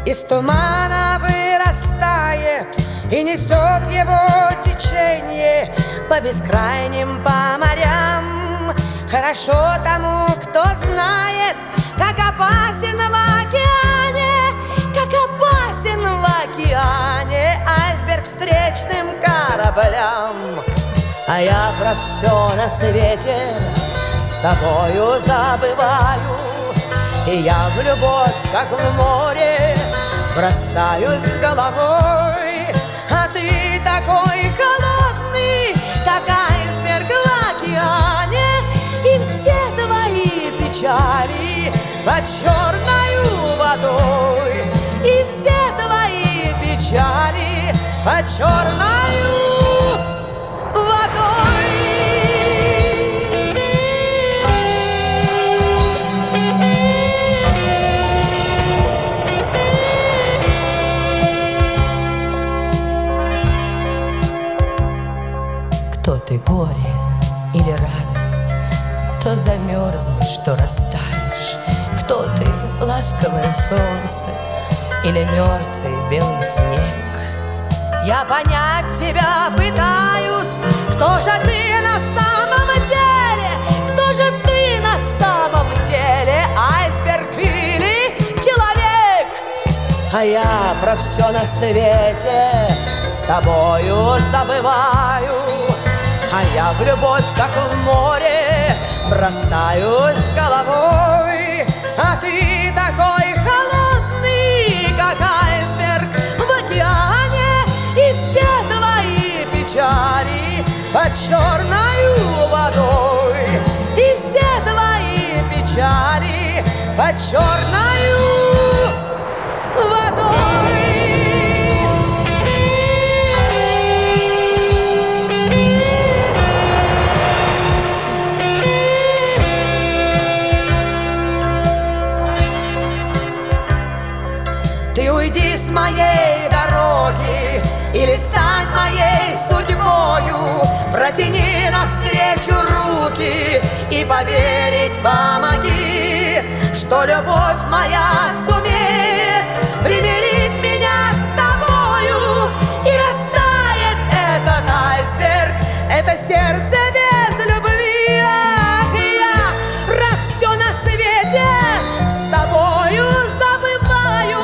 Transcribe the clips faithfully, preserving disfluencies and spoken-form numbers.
из тумана вырастает и несет его течение по бескрайним по морям. Хорошо тому, кто знает, как опасен в океане, как опасен в океане айсберг встречным кораблям. А я про все на свете с тобою забываю, и я в любовь, как в море, бросаюсь головой. А ты такой холодный, как айсберг в океане, и все твои печали под черною водой, и все твои печали под черною водой. Кто ты, горе или радость? То замерзнешь, то растаешь. Кто ты, ласковое солнце или мертвый белый снег? Я понять тебя пытаюсь. Кто же ты на самом деле? Кто же ты на самом деле? Айсберг или человек? А я про все на свете с тобою забываю, а я в любовь, как в море, бросаюсь головой. А ты такой холодный, как айсберг в океане, и все твои печали под черною водой, и все твои печали под черною водой. Ты уйди с моей дороги или стань моей судьбою, протяни навстречу руки и поверить помоги, что любовь моя сумеет примирить меня с тобою, и растает этот айсберг, это сердце без любви. Ах, я про все на свете с тобою забываю,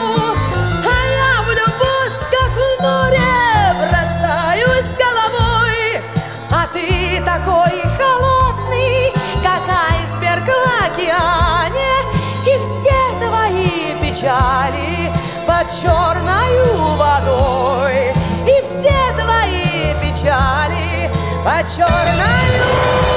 такой холодный, как айсберг в океане, и все твои печали под черною водой, и все твои печали под черною